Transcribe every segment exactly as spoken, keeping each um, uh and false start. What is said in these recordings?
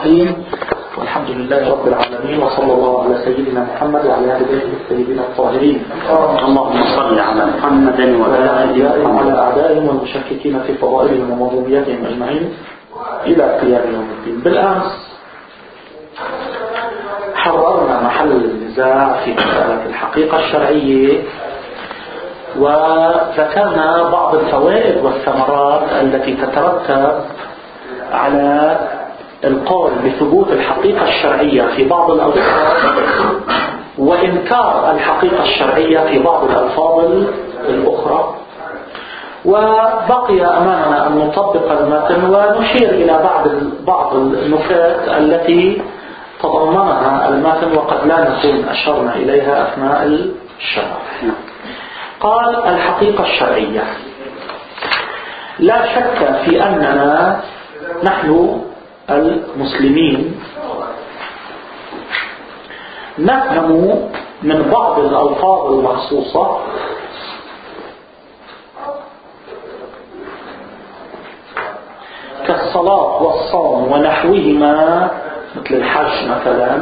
الرحيم، والحمد لله رب العالمين، وصلى الله على سيدنا محمد وعلى آل بيته الطيبين الطاهرين. اللهم صل على محمد وعلى أعدائهم والمشككين في فضائلهم ومظلومياتهم أجمعين إلى قيام يوم الدين. بالأمس حررنا محل النزاع في مسألة الحقيقة الشرعية، وذكرنا بعض الفوائد والثمرات التي تترتب على القول بثبوت الحقيقة الشرعية في بعض الألفاظ وإنكار الحقيقة الشرعية في بعض الألفاظ الأخرى. وبقي أمامنا أن نطبق المتن ونشير إلى بعض بعض النكات التي تضمنها المتن وقد لا نكون أشرنا إليها أثناء الشرح. قال: الحقيقة الشرعية. لا شك في أننا نحن المسلمين نفهم من بعض الألفاظ المخصوصة كالصلاة والصوم ونحوهما مثل الحج مثلا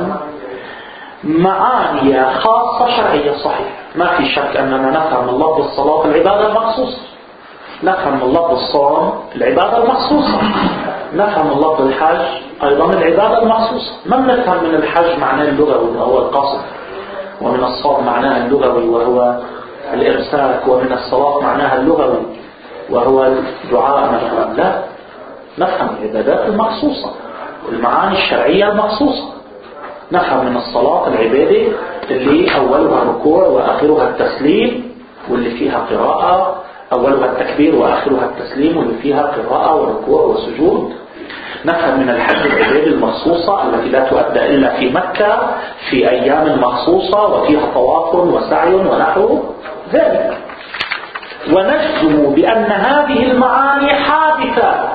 معاني خاصة شرعية. صحيح، ما في شك أننا نفهم من لفظ الصلاة العبادة المخصوصة، نفهم من لفظ الصوم العبادة المخصوصة، نفهم من لفظ الحج أيضا العبادة المخصوصة. ما نفهم من الحج معناه اللغوي وهو القصد، ومن الصوم معناها اللغوي وهو الإمساك، ومن الصلاة معناها اللغوي وهو الدعاء مثلا. لا، نفهم العبادات المخصوصة والمعاني الشرعية المخصوصة. نفهم من الصلاة العبادة اللي أولها الركوع وآخرها التسليم، واللي فيها قراءة، أولها التكبير وآخرها التسليم، واللي فيها قراءة وركوع وسجود. نفهم من الحج العبادة المخصوصة التي لا تؤدى إلا في مكة في أيام مخصوصة وفيها طواف وسعي ونحو ذلك. ونجزم بأن هذه المعاني حادثة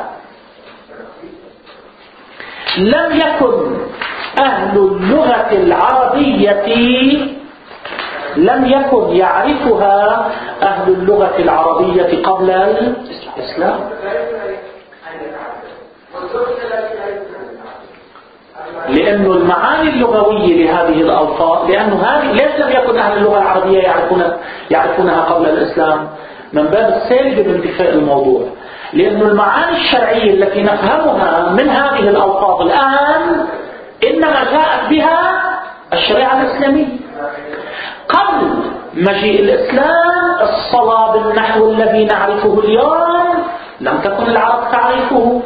لم يكن أهل اللغة العربية لم يكن يعرفها أهل اللغة العربية قبل الإسلام. لأن المعاني اللغوية لهذه الألفاظ، لأنه هذه ليش لم يكن أهل اللغة العربية يعرفون يعرفونها قبل الإسلام؟ من باب السالب بانتفاء الموضوع. لأن المعاني الشرعية التي نفهمها من هذه الألفاظ الآن إنما جاءت بها الشريعة الإسلامية. قبل مجيء الإسلام الصلاة بالنحو الذي نعرفه اليوم لم تكن العرب تعرفه،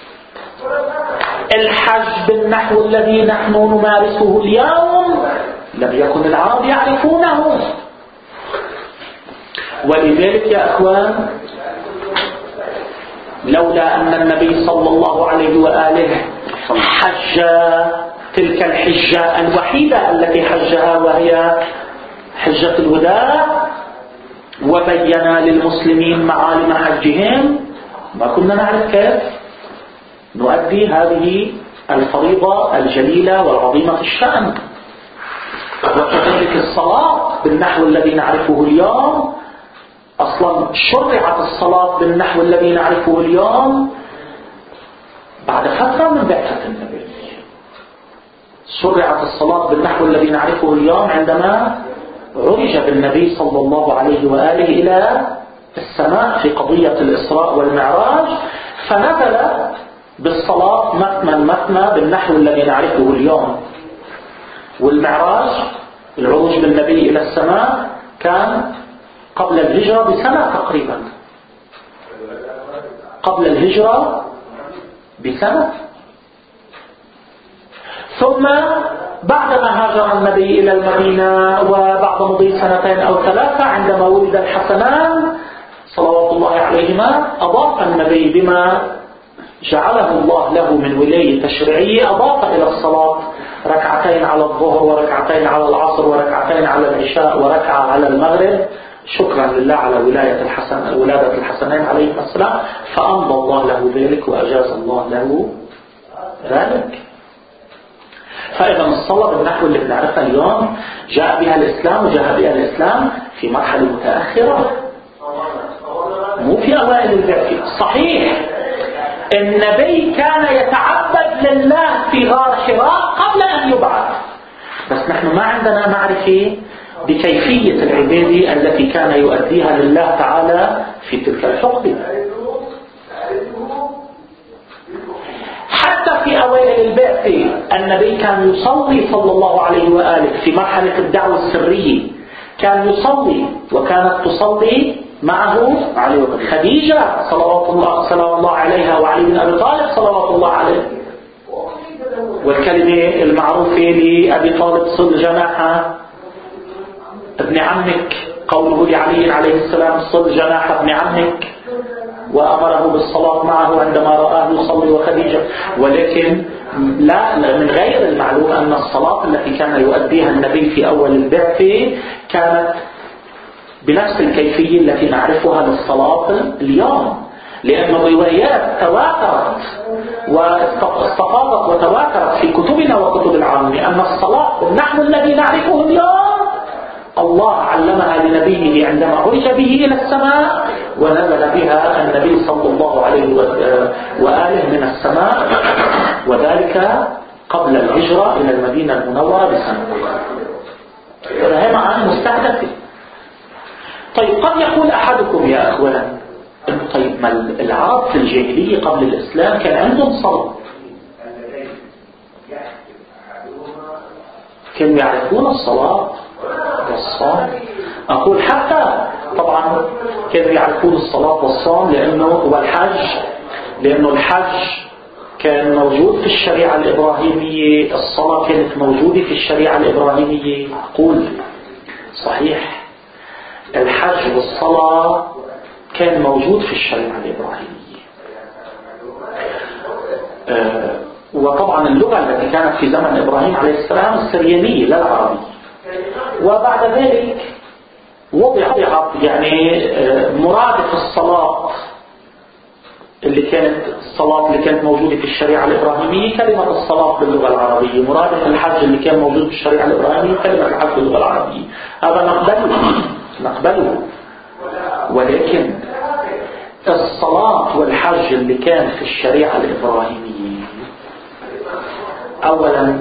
الحج بالنحو الذي نحن نمارسه اليوم لم يكن العرب يعرفونه. ولذلك يا أخوان، لولا أن النبي صلى الله عليه وآله حج تلك الحجة الوحيدة التي حجها وهي حجة الوداع وبين للمسلمين معالم حجهم، ما كنا نعرف كيف نؤدي هذه الفريضة الجليلة والعظيمة الشأن. وكذلك الصلاة بالنحو الذي نعرفه اليوم، أصلا شرعت الصلاة بالنحو الذي نعرفه اليوم بعد فترة من بعثة النبي. شرعت الصلاة بالنحو الذي نعرفه اليوم عندما عرج بالنبي صلى الله عليه وآله إلى السماء في قضية الإسراء والمعراج، فنزل بالصلاة مثنى مثنى بالنحو الذي نعرفه اليوم. والمعراج العروج بالنبي إلى السماء كان قبل الهجرة بسنة تقريبا، قبل الهجرة بسنة. ثم بعدما هاجر النبي إلى المدينة وبعد مضي سنتين أو ثلاثة عندما ولد الحسنان صلوات الله عليهما، أضاف النبي بما جعله الله له من ولاية تشريعية، أضاف إلى الصلاة ركعتين على الظهر وركعتين على العصر وركعتين على العشاء وركعة على المغرب، شكرا لله على ولاية الحسن ولادة الحسنين عليه السلام. فأمضى الله له ذلك وأجاز الله له ذلك. فإذا الصلاة بالنحو اللي بنعرفها اليوم جاء بها الإسلام، وجاء بها الإسلام في مرحلة متأخرة مو في أوائل البعثة. صحيح النبي كان يتعبد لله في غار حراء قبل أن يبعث. بس نحن ما عندنا معرفة بكيفية العبادة التي كان يؤديها لله تعالى في تلك الحقبة. حتى في أوائل البعثة النبي كان يصلي صلى الله عليه وآله في مرحلة الدعوة السرية، كان يصلي وكانت تصلي معه خديجة صلوات الله صلى الله عليها وعلي بن أبي طالب صلوات الله عليه. والكلمة المعروفة لأبي طالب صل جناح ابن عمك، قوله لعلي عليه السلام صل جناح ابن عمك، وأمره بالصلاة معه عندما رآه يصلي وخديجة. ولكن لا من غير المعلوم أن الصلاة التي كان يؤديها النبي في أول البعثة كانت بنفس الكيفية التي نعرفها للصلاة اليوم، لأن الروايات تواترت واستفاضت وتواترت في كتبنا وكتب العامة أن الصلاة بالنحو الذي نعرفه اليوم الله علمها لنبيه عندما عرج به إلى السماء، ونزل بها النبي صلى الله عليه وآله من السماء، وذلك قبل الهجرة إلى المدينة المنورة بسنة. هذا معاني مستحدثة. طيب قد يقول أحدكم يا أخوان، طيب ما العرب في الجاهلية قبل الإسلام كان عندهم صلاة، كانوا يعرفون الصلاة والصوم. أقول حتى طبعا كانوا يعرفون الصلاة والصوم لأنه والحج، لأنه الحج كان موجود في الشريعة الإبراهيمية، الصلاة كانت موجودة في الشريعة الإبراهيمية. أقول صحيح الحج والصلاة كان موجود في الشريعة الإبراهيمية. أه وطبعا اللغة التي كانت في زمن إبراهيم عليه السلام السريانية لا العربية. وبعد ذلك وضعت يعني مرادف الصلاة اللي كانت الصلاة اللي كانت موجودة في الشريعة الإبراهيمية كلمة الصلاة باللغة العربية، مرادف الحج اللي كان موجود في الشريعة الإبراهيمية كلمة الحج باللغة العربية. هذا نقبله نقبله ولكن الصلاة والحج اللي كان في الشريعة الإبراهيمية أولا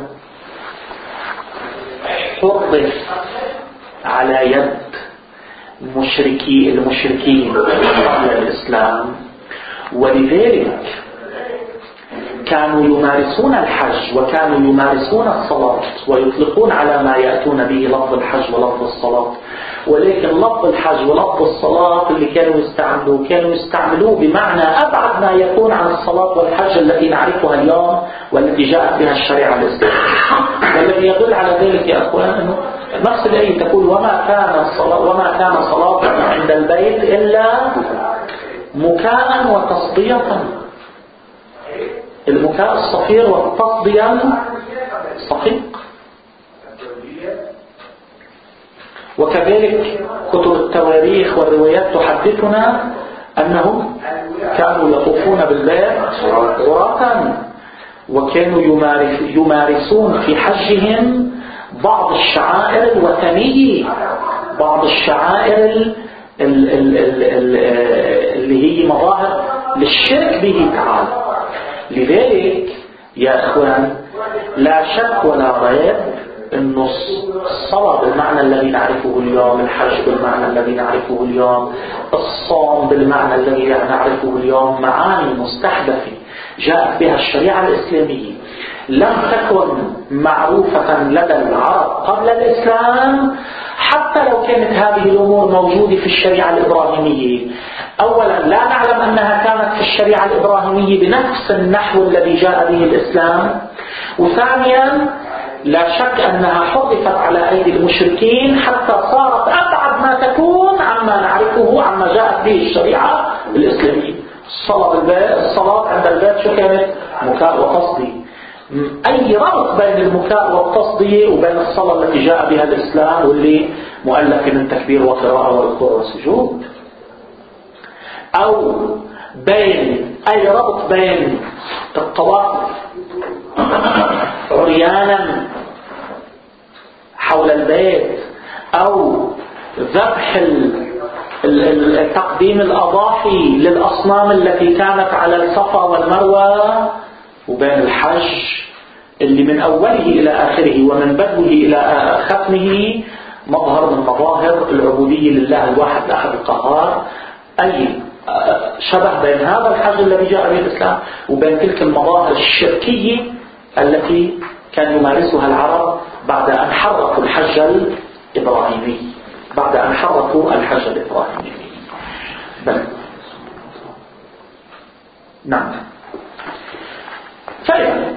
حرص على يد مشركي المشركين قبل الإسلام، ولذلك كانوا يمارسون الحج وكانوا يمارسون الصلاة ويطلقون على ما يأتون به لفظ الحج ولفظ الصلاة. ولكن لفظ الحج ولفظ الصلاة اللي كانوا يستعملوه كانوا يستعملوه بمعنى أبعد ما يكون عن الصلاة والحج التي نعرفها اليوم والتي جاءت بها الشريعة الإسلامية. والذي يدل على ذلك يا أخوان أنه نفس الآية تقول وما كان الصلاة وما كان صلاة عند البيت إلا مكاء وتصدية. المكاء الصفير والتصدية الصفيق. وكذلك كتب التواريخ والروايات تحدثنا أنهم كانوا يطوفون بالبيت عراة، وكانوا يمارسون في حجهم بعض الشعائر الوثنية، بعض الشعائر اللي هي مظاهر للشرك به تعالى. لذلك يا أخوان لا شك ولا ريب أن الصلاة بالمعنى الذي نعرفه اليوم، الحج بالمعنى الذي نعرفه اليوم، الصوم بالمعنى الذي نعرفه اليوم معاني مستحدثة جاءت بها الشريعة الإسلامية لم تكن معروفة لدى العرب قبل الإسلام، حتى لو كانت هذه الأمور موجودة في الشريعة الإبراهيمية. أولا لا نعلم أنها كانت في الشريعة الإبراهيمية بنفس النحو الذي جاء به الإسلام، وثانيا لا شك أنها حرفت على أيدي المشركين حتى صارت أبعد ما تكون عما نعرفه عما جاءت به الشريعة الإسلامية. الصلاة بالبيت، الصلاة عند البيت شو كانت؟ مكاء وتصدي. أي ربط بين المكاء والتصدية وبين الصلاة التي جاء بها الإسلام واللي مؤلف من تكبير وقراءة وركوع وسجود؟ أو بين أي ربط بين الطواف عريانا حول البيت أو ذبح تقديم الأضاحي للأصنام التي كانت على الصفا والمروة وبين الحج اللي من أوله إلى آخره ومن بدوه إلى ختمه مظهر من مظاهر العبودية لله الواحد الأحد القهار، أي شبه بين هذا الحج الذي جاء به الإسلام وبين تلك المظاهر الشركية التي كان يمارسها العرب بعد أن حركوا الحج الإبراهيمي بعد أن حركوا الحج الإبراهيمي. بل نعم. فإذا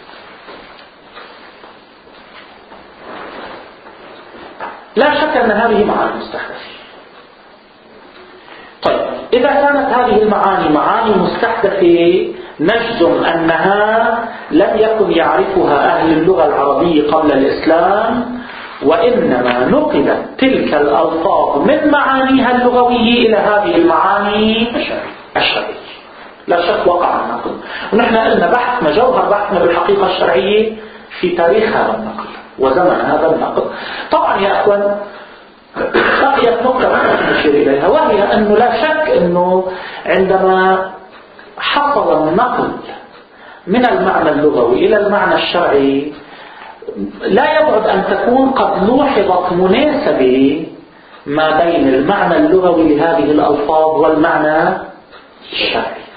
لا شك أن هذه معاني مستحدثة. طيب إذا كانت هذه المعاني معاني مستحدثة نجزم أنها لم يكن يعرفها أهل اللغة العربية قبل الإسلام، وإنما نقلت تلك الألفاظ من معانيها اللغوية إلى هذه المعاني الشرعية. لا شك وقع النقل، ونحن قلنا بحثنا جوهر بحثنا بالحقيقة الشرعية في تاريخ هذا النقل وزمن هذا النقل. طبعا يا أخوان بقيت نقطة نشير إليها، وهي أنه لا شك أنه عندما حصل النقل من المعنى اللغوي إلى المعنى الشرعي لا يبعد أن تكون قد لوحظت مناسبة ما بين المعنى اللغوي لهذه الألفاظ والمعنى الشرعي.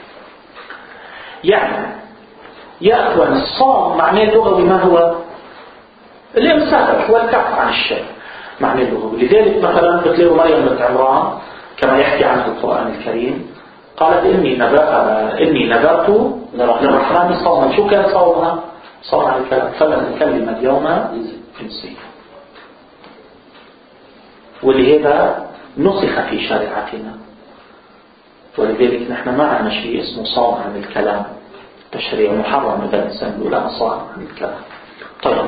يعني يا أخوان الصوم معناه اللغوي ما هو؟ الإمساك والكف عن الشيء معناه اللغوي. لذلك مثلا بتلاقوا مريم بنت عمران كما يحكي عنه القرآن الكريم قالت إني نذرت إني نذرت للرحمن صوما. شو كان صومها؟ صوم عن الكلام، فلن نكلم اليوم إنسيا. ولهذا نسخ في شريعتنا، ولذلك نحن ما عندنا شيء اسمه صوم عن الكلام. تشريع محرم إذا الإنسان يقول أنا صائم عن الكلام. طيب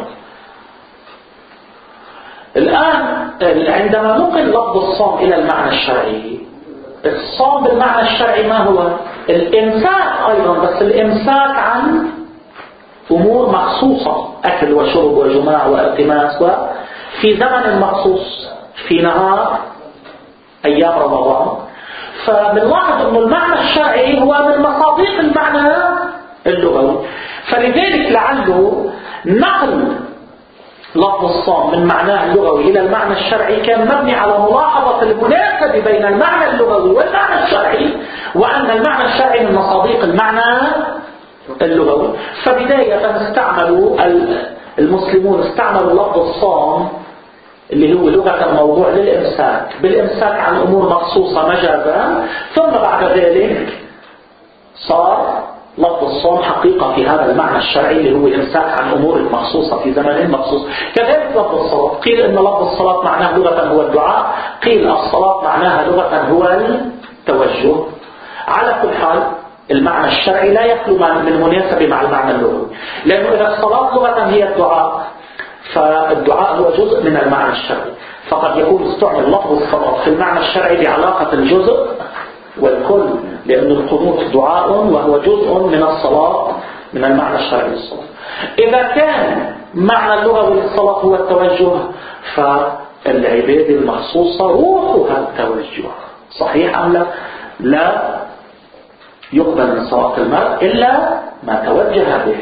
الآن عندما نقل لفظ الصوم إلى المعنى الشرعي، الصوم بالمعنى الشرعي ما هو؟ الإمساك أيضا، بس الإمساك عن أمور مخصوصة، أكل وشرب وجماع والتماس وفي زمن مخصوص في نهار أيام رمضان. فبنلاحظ أن المعنى الشرعي هو من مصادق المعنى اللغوي. فلذلك لعله نقل لفظ الصوم من معناه اللغوي إلى المعنى الشرعي كان مبني على ملاحظة المناسبة بين المعنى اللغوي والمعنى الشرعي، وأن المعنى الشرعي من مصادق المعنى اللغوي. فبداية استعملوا المسلمون استعملوا لفظ الصوم اللي هو لغة موضوع للإمساك بالإمساك عن أمور مخصوصة مجازا، ثم بعد ذلك صار لفظ الصوم حقيقة في هذا المعنى الشرعي اللي هو إمساك عن أمور مخصوصة في زمن مخصوص. كذلك لفظ الصلاة، قيل إن لفظ الصلاة معناه لغة هو الدعاء، قيل الصلاة معناها لغة هو التوجه. على كل حال المعنى الشرعي لا يخلو من مناسبة مع المعنى اللغوي، لأنه إذا الصلاة لغة هي الدعاء فالدعاء هو جزء من المعنى الشرعي، فقد يكون استعمل لفظ الصلاة في المعنى الشرعي بعلاقة الجزء والكل، لأن القنوت دعاء وهو جزء من الصلاة من المعنى الشرعي للصلاة. إذا كان معنى اللغوي للصلاة هو التوجه، فالعبادة المخصوصة روحها التوجه. صحيح أم لا؟ لا يقبل من صلاة المرء إلا ما توجه به.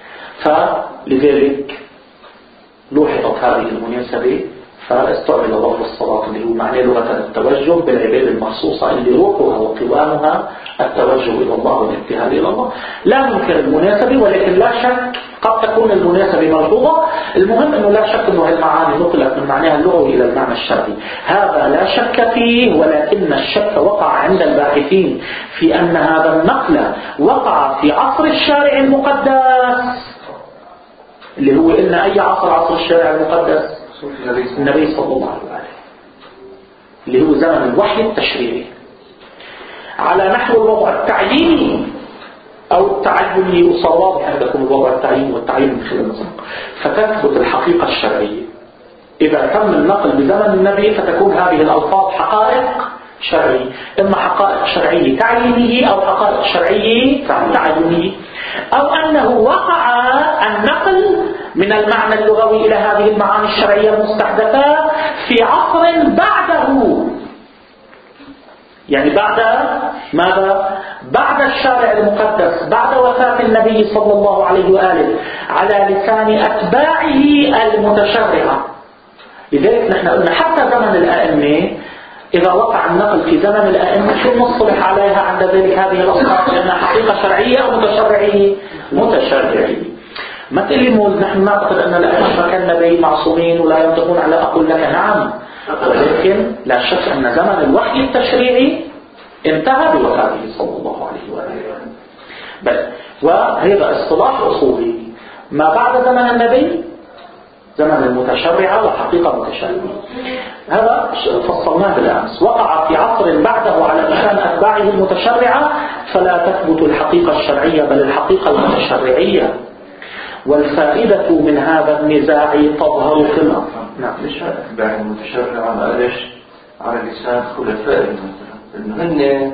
فلذلك لوحظت هذه المناسبة فاستعمل لفظ الصلاة اللي هو معناه لغة التوجه بالعبادة المخصوصة اللي روحها وقوامها التوجه إلى الله والابتهال إلى الله. لا ننكر المناسبة، ولكن لا شك قد تكون المناسبة ملحوظة. المهم أنه لا شك أنه المعاني نقلت من معناها اللغوي إلى المعنى الشرعي، هذا لا شك فيه. ولكن الشك وقع عند الباحثين في أن هذا النقل وقع في عصر الشارع المقدس اللي هو إن أي عصر عصر الشارع المقدس النبي صلى الله عليه وسلم، اللي هو زمن الوحي التشريعي على نحو الوضع التعييني أو التعيني. وصار واضح عندكم الوضع التعييني والتعيين من خلال النظام، فتثبت الحقيقة الشرعية. إذا تم النقل بزمن النبي فتكون هذه الألفاظ حقائق شرعية، إما حقائق شرعية تعيينية أو حقائق شرعية تعيينية، أو أنه وقع النقل من المعنى اللغوي إلى هذه المعاني الشرعية المستحدثة في عصر بعده، يعني بعد ماذا؟ بعد الشارع المقدس بعد وفاة النبي صلى الله عليه وآله على لسان أتباعه المتشرعة. لذلك نحن قلنا حتى زمن الأئمة إذا وقع النقل في زمن الأئمة شو نصلح عليها عند ذلك هذه الأصناف لأنها حقيقة شرعية أو متشرعية؟ متشرعية. ما تقولي مول نحن نعتقد أن الأئمة كان نبي معصومين ولا ينطقون على أقول لك نعم، ولكن لا شك أن زمن الوحي التشريعي انتهى بوفاته صلى الله عليه وآله. بل وهذا اصطلاح أصولي ما بعد زمن النبي زمن المتشرعة وحقيقة متشرعة. هذا فصلناه بالأمس. وقع في عصر بعده على لسان أتباعه المتشرعة فلا تثبت الحقيقة الشرعية بل الحقيقة المتشرعية. والفائدة من هذا النزاع تظهر في الأمر. نعم. ليش أتباع المتشرعة على ليش على لسان خلفاء مثلا إنه هن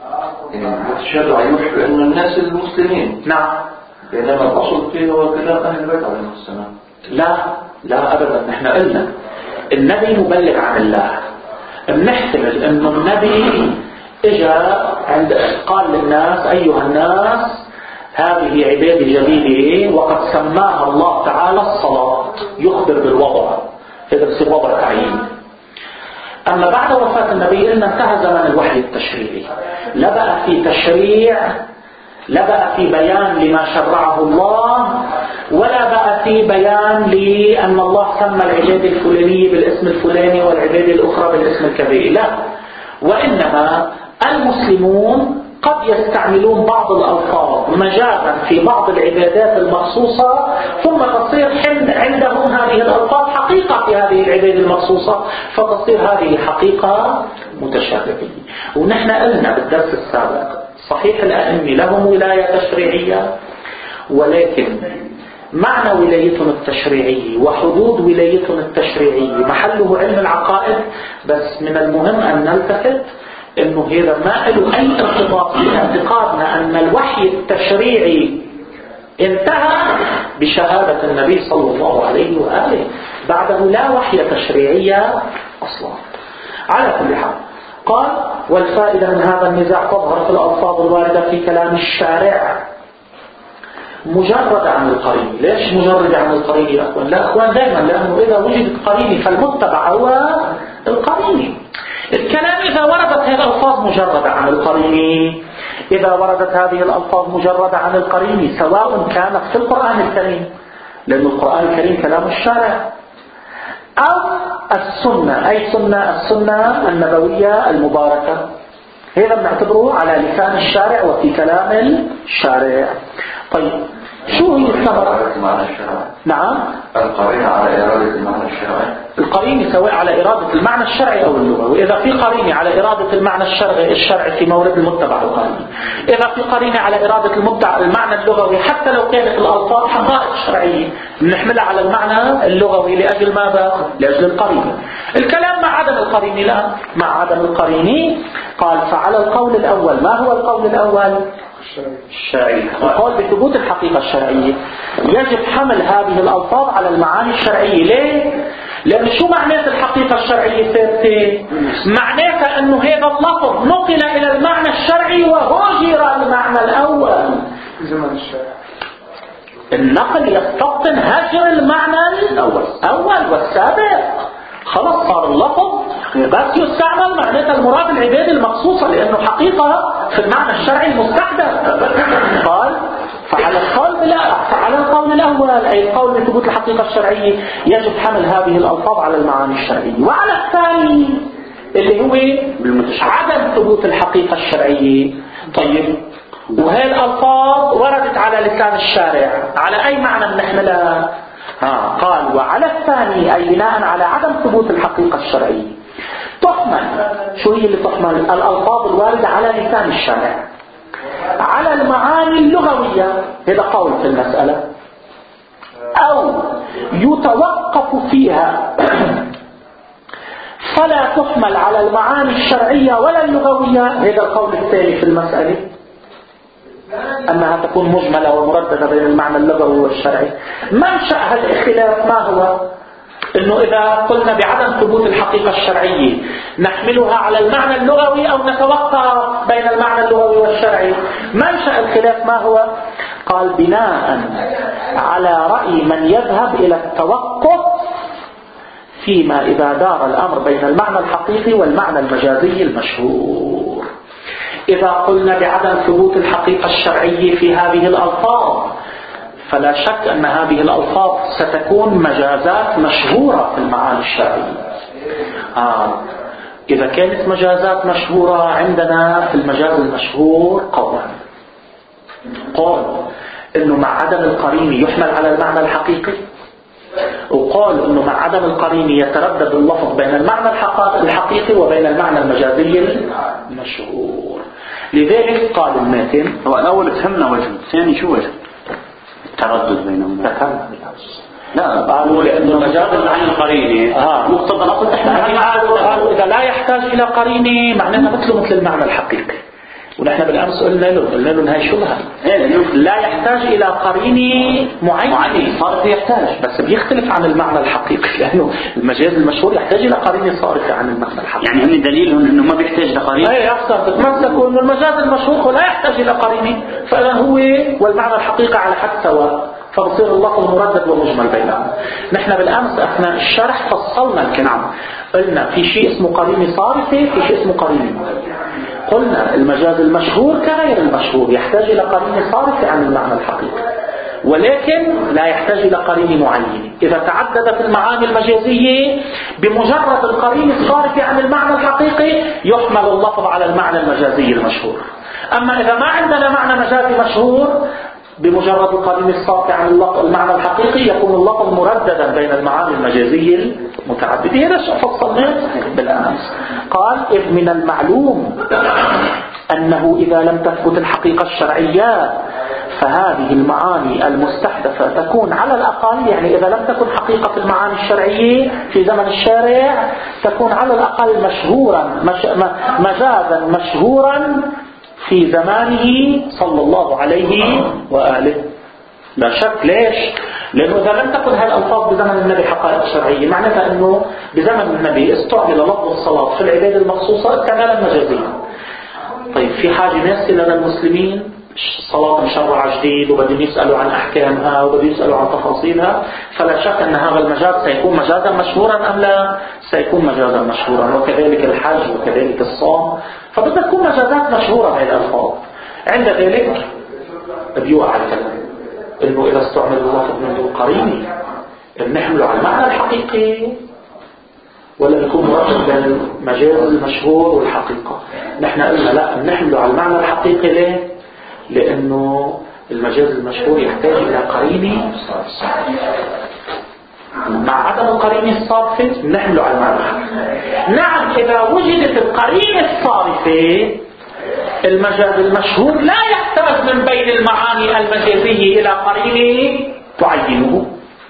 المتشرع يوحي بأنه الناس المسلمين. نعم. بينما الأصل فيه هو كلام أهل البيت عليهم السلام. لا لا أبدا. نحن قلنا النبي مبلغ عن الله. بنحتمل أنه النبي إجا عند قال للناس أيها الناس هذه عبادة جديدة وقد سماها الله تعالى الصلاة، يخبر بالوضع، هذا بصير وضع تعيين. أما بعد وفاة النبي قلنا انتهى زمن الوحي التشريعي، لا بقى في تشريع، لا بقى في بيان لما شرعه الله، ولا بقى في بيان لأن الله سمى العبادة الفلانية بالاسم الفلاني والعبادة الأخرى بالاسم الكبير، لا. وإنما المسلمون قد يستعملون بعض الألفاظ مجازا في بعض العبادات المخصوصة ثم تصير عندهم هذه الألفاظ حقيقة في هذه العبادة المخصوصة فتصير هذه حقيقة متشابهة. ونحن قلنا بالدرس السابق صحيح الأئمة لهم ولاية تشريعية، ولكن معنى ولايتهم التشريعية وحدود ولايتهم التشريعية محله علم العقائد. بس من المهم أن نلتفت انه هذا ما له اي ارتباط باعتقادنا ان الوحي التشريعي انتهى بشهادة النبي صلى الله عليه وآله، بعده لا وحي تشريعية اصلا. على كل حال قال والفائدة من هذا النزاع تظهر في الألفاظ الواردة في كلام الشارع مجرد عن القرين. ليش مجرد عن القرين يا أخوان؟ لا أخوان دائما، لأنه إذا وجدت قرين فالمتبع هو القرين. الكلام إذا وردت هذه الألفاظ مجردة عن القرين، إذا وردت هذه الألفاظ مجردة عن القرين سواء كانت في القرآن الكريم لأن القرآن الكريم كلام الشارع أو السنة، أي سنة السنة النبوية المباركة، هذا بنعتبره على لسان الشارع وفي كلام الشارع. طيب شو هي الثمرة؟ نعم القرينة على إرادة المعنى الشرعي. القرينة سواء على إرادة المعنى الشرعي أو اللغوي. وإذا في قرينة على إرادة المعنى الشرعي الشرعي في مورد المتبع القرينة، إذا في قرينة على إرادة المتبع المعنى اللغوي حتى لو كانت الألفاظ حقائق شرعية بنحملها على المعنى اللغوي لأجل ماذا؟ لأجل القرينة. الكلام مع عدم القرينة لا، مع عدم القرينة قال فعلى القول الأول. ما هو القول الأول؟ الشرعي. القول بثبوت الحقيقة الشرعية يجب حمل هذه الألفاظ على المعاني الشرعية. ليه؟ لأن شو معنات الحقيقة الشرعية ثابتة؟ معناتها أنه هذا اللفظ نقل إلى المعنى الشرعي وهجر المعنى الأول. زمن الشرع النقل يستبطن هجر المعنى الأول أول والسابق. خلاص صار اللفظ بس يستعمل معناتها المراد العبادة المخصوصة لأنه حقيقة في المعنى الشرعي المستحدث. قال فعلى القول لا فعلى القول الأول أي القول بثبوت الحقيقة الشرعية يجب حمل هذه الألفاظ على المعاني الشرعية. وعلى الثاني اللي هو عدم ثبوت الحقيقة الشرعية. طيب وهي الألفاظ وردت على لسان الشارع على أي معنى بنحملها؟ ها قال وعلى الثاني أي بناء على عدم ثبوت الحقيقة الشرعية تحمل. شو هي اللي تحمل؟ الألفاظ الواردة على لسان الشارع على المعاني اللغوية، هذا قول في المسألة، أو يتوقف فيها فلا تحمل على المعاني الشرعية ولا اللغوية، هذا القول الثاني في المسألة أنها تكون مجملة ومرددة بين المعنى اللغوي والشرعي. منشأ هالاختلاف ما هو؟ انه اذا قلنا بعدم ثبوت الحقيقة الشرعية نحملها على المعنى اللغوي او نتوقف بين المعنى اللغوي والشرعي. منشأ الخلاف ما هو؟ قال بناء على رأي من يذهب الى التوقف فيما اذا دار الامر بين المعنى الحقيقي والمعنى المجازي المشهور. اذا قلنا بعدم ثبوت الحقيقة الشرعية في هذه الالفاظ فلا شك أن هذه الألفاظ ستكون مجازات مشهورة في المعاني الشرعية. آه. إذا كانت مجازات مشهورة عندنا في المجاز المشهور قولا قال إنه مع عدم القرينة يحمل على المعنى الحقيقي، وقال إنه مع عدم القرينة يتردد اللفظ بين المعنى الحقيقي وبين المعنى المجازي المشهور. لذلك قال الماتن هو الأول فهمنا وجه، الثاني شو وجه التردد بينهم؟ لا قالوا لأنه مجاز عن القرينة مقتضى الأصل. قالوا إذا لا يحتاج إلى قرينة معناها مثله مثل المعنى الحقيقي، ونحن بالأمس قلنا له قلنا له هاي شبهة. لا يحتاج إلى قرينة معينة، صارت يحتاج بس بيختلف عن المعنى الحقيقي، لأنه المجاز المشهور يحتاج إلى قرينة صارفة عن المعنى الحقيقي. يعني هم دليلهم إنه ما بيحتاج لقرينة. أي أصلا تتمسكوا إنه المجاز المشهور لا يحتاج إلى قرينة، فإذا هو والمعنى الحقيقي على حد سواء، فبصير اللفظ مردد ومجمل بينهم. نحن بالأمس أثناء الشرح فصلنا الكلام، قلنا في شيء اسمه قرينة صارفة، في شيء اسمه قرينة. قلنا المجاز المشهور كغير المشهور يحتاج إلى قرينة صارفة عن المعنى الحقيقي، ولكن لا يحتاج إلى قرينة معينة. إذا تعددت المعاني المجازية بمجرد القرينة الصارفة عن المعنى الحقيقي يحمل اللفظ على المعنى المجازي المشهور. أما إذا ما عندنا معنى مجازي مشهور بمجرد القرينة الصارفة عن المعنى الحقيقي يكون اللفظ مرددا بين المعاني المجازية المتعددة. هذا شيء فصلناه بالأمس. قال إذ من المعلوم أنه إذا لم تثبت الحقيقة الشرعية فهذه المعاني المستحدثة تكون على الأقل، يعني إذا لم تكن حقيقة المعاني الشرعية في زمن الشارع تكون على الأقل مشهورا مش مجازا مشهورا في زمانه صلى الله عليه وآله. لا شك. ليش؟ لأنه إذا لم تكن هذه الألفاظ بزمن النبي حقائق شرعية معناتها أنه بزمن النبي استعمل لفظ الصلاة في العبادة المخصوصة استعمالا مجازيا. طيب في حاجة ناس لدى المسلمين الصلاة مشرعة جديد وبدهم يسألوا عن أحكامها وبدهم يسألوا عن تفاصيلها، فلا شك أن هذا المجاز سيكون مجازا مشهورا أم لا؟ سيكون مجازا مشهورا. وكذلك الحج وكذلك الصوم، فبدها تكون مجازات مشهورة هذه الألفاظ. عند ذلك بيوقع الكلام إنه إذا استعمل اللفظ من دون قرينة بنحمله على المعنى الحقيقي ولا بيكون مرتب بين المجاز المشهور والحقيقة. نحن قلنا لا، بنحمله على المعنى الحقيقي. ليه؟ لأنه المجاز المشهور يحتاج إلى قرينة مع عدم القرينة الصارفة نحمله على المعنى الحقيقي. نعم إذا وجدت القرينة الصارفة المجاز المشهور لا يحتاج من بين المعاني المجازية إلى قرينة تعينه،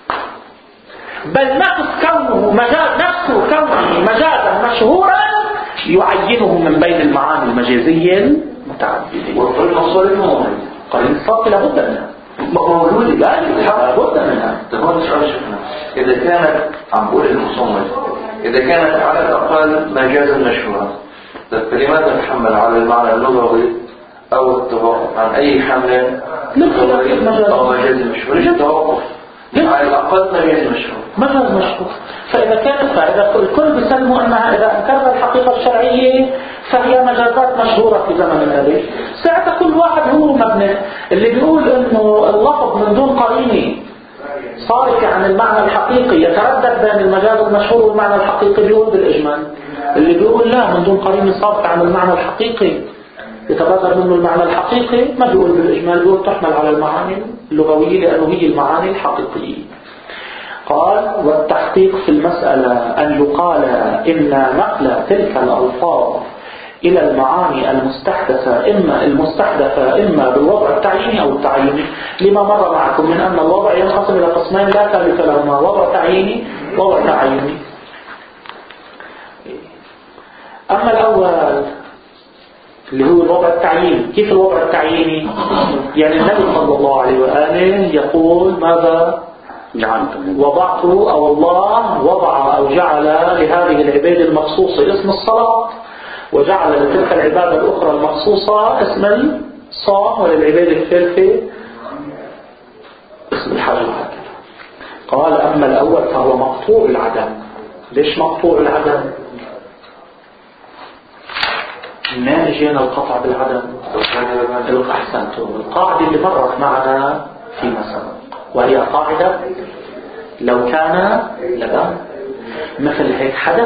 بل نفس كونه مجاز نفسه كونه مجازا مشهورا يعينه من بين المعاني المجازية المتعددة. والقرينة الصارفة قرينة الصارفة لابد منها موجودة، لا لابد منها. تقول سؤال شفنا إذا كانت عم بقول المصنف إذا كانت على الأقل مجازا مشهورا، فلماذا نحمل على المعنى اللغوي أو التوقف عن أي حمل لغوي أو مجازي مشهور؟ يجب توقف على الأقل مجازي مشهور مجاز مشهور. فإذا كانت فإذا الكل بيسلموا أنها إذا انكرت الحقيقة الشرعية فهي مجازات مشهورة في زمن النبي، ساعتها كل واحد هو مبني. اللي بيقول إنه اللفظ من دون قرينة صارف عن المعنى الحقيقي يتردد بين المجاز المشهور والمعنى الحقيقي بيقول بالإجمال. اللي بيقول لا، من دون قرينة صارف عن المعنى الحقيقي يتبادر منه المعنى الحقيقي ما بيقول بالإجمال، بيقول تحمل على المعاني اللغوية لأنه هي المعاني الحقيقية. قال والتحقيق في المسألة أن يقال إن نقل تلك الألفاظ إلى المعاني المستحدثة إما المستحدثة إما بالوضع التعييني أو التعييني، لما مر معكم من أن الوضع ينقسم إلى قسمين لا ثالث لهما، وضع تعييني وضع تعييني. أما الأول اللي هو الوضع التعييني، كيف الوضع التعييني؟ يعني النبي صلى الله عليه وآله يقول ماذا؟ وضعت أو الله وضع أو جعل لهذه العبادة المخصوصة اسم الصلاة، وجعل لتلك العبادة الأخرى المخصوصة اسم الصوم، وللعبادة الثالثة اسم الحج. قال أما الأول فهو مقطوع العدم. ليش مقطوع العدم؟ ما اجينا القطع بالعدم؟ أحسنتم. القاعدة اللي مرت معنا فيما سبق، وهي قاعدة لو كان لبا، مثل هيك حدث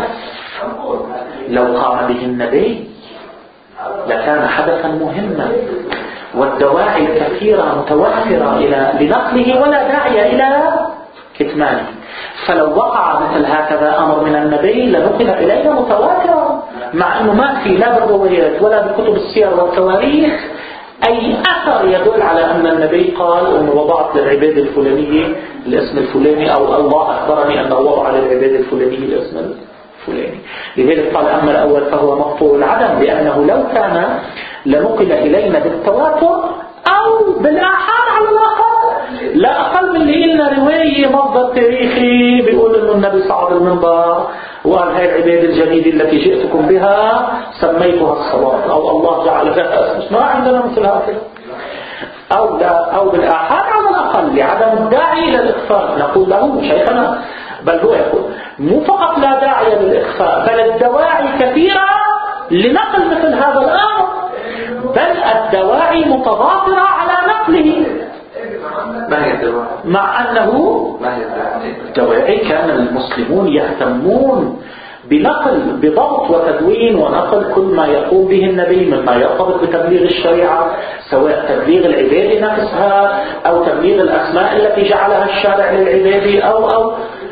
لو قام به النبي لكان حدثا مهما، والدواعي الكثيرة متوفرة إلى لنقله ولا داعي إلى كتمانه. فلو وقع مثل هكذا أمر من النبي لنقل إلينا متواترا، مع أنه ما في لا بالروايات ولا بكتب السير والتواريخ أي أثر يدل على أن النبي قال أنه وضعت للعبادة الفلانية الاسم الفلاني، أو الله أخبرني أنه وضع للعبادة الفلانية الاسم الفلاني. لذلك قال أما الأول فهو مقطوع العدم، لأنه لو كان لنقل إلينا بالتواتر أو بالآحاد على الأقل. لا أقل من اللي إلنا رواية مصدر تاريخي بيقول أنه النبي صعد المنبر وقال هاي العبادة الجديدة التي جئتكم بها سميتها الصلاة، أو الله جعل لها اسم. ما عندنا مثل هذا. أو لا أو بالآحاد على الأقل لعدم الداعي إلى الإخفاء. نقول له شيخنا بل هو يقول مو فقط لا داعي للإخفاء، بل الدواعي كثيرة لنقل مثل هذا الأمر، بل الدواعي متضافرة على نقله. ما هي الدواعي؟ مع أنه ما هي الدواعي كان المسلمون يهتمون بنقل بضبط وتدوين ونقل كل ما يقوم به النبي مما يرتبط بتبليغ الشريعة، سواء تبليغ العبادة نفسها أو تبليغ الأسماء التي جعلها الشارع للعبادة، أو أو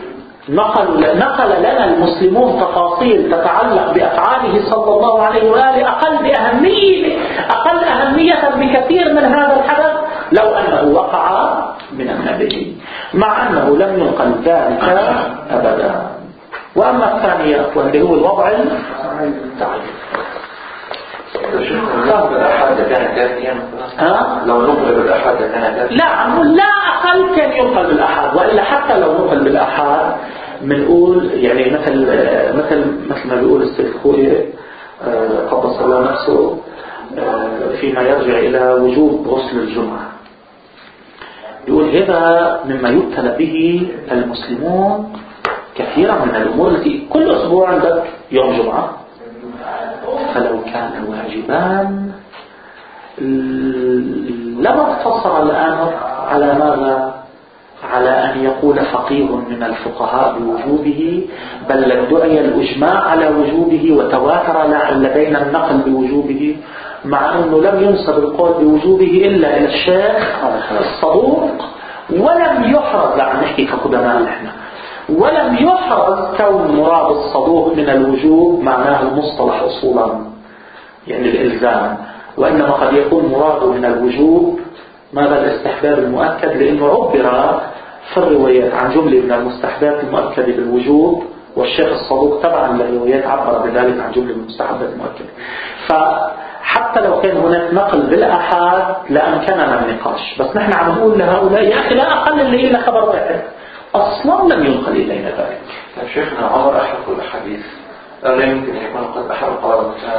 نقل نقل لنا المسلمون تفاصيل تتعلق بأفعاله صلى الله عليه وآله أقل بأهمية أقل أهمية بكثير من هذا الحدث لو أنه وقع من النبي، مع أنه لم ينقل ذلك أبدا. وأما الثانية واللي هو الوضع التعليم، لو الأحد كان كافيا لو نقل بالأحد كان كافيا. لا عنه لا أقل كان ينقل بالأحد، وإلا حتى لو نقل بالأحد بنقول يعني مثل مثل مثل ما بيقول السيد خوي قدس الله نفسه فيما يرجع إلى وجوب غسل الجمعة، يقول هذا مما يبتلى به المسلمون كثيرا من الأمور التي كل أسبوع عندك يوم جمعة، فلو كان واجبان لما اقتصر الأمر على ماذا؟ على أن يقول فقيه من الفقهاء بوجوبه، بل ادعي الإجماع على وجوبه وتواتر لدينا النقل بوجوبه، مع أنه لم ينسب القول بوجوبه إلا إلى الشيخ الصدوق، ولم يحرز عن نحكي كقدماء نحن ولم يحرز كون مراد الصدوق من الوجوب معناه المصطلح أصولا يعني الإلزام، وإنما قد يكون مراده من الوجوب ماذا الاستحباب المؤكد، لأنه عبر في الروايات عن جملة من المستحبات المؤكدة بالوجوب، والشيخ الصدوق طبعا للروايات عبر بذلك عن جملة من المستحبات المؤكدة. فحتى لو كان هناك نقل بالأحاد لأمكننا النقاش، بس نحن عم نقول لهؤلاء يا أخي لا أقل اللي إلا خبر واحد أصلا لم ينقل إلينا ذلك. شيخنا عمر أحرق الحديث، لا يمكن يكون قد أحرق مثلا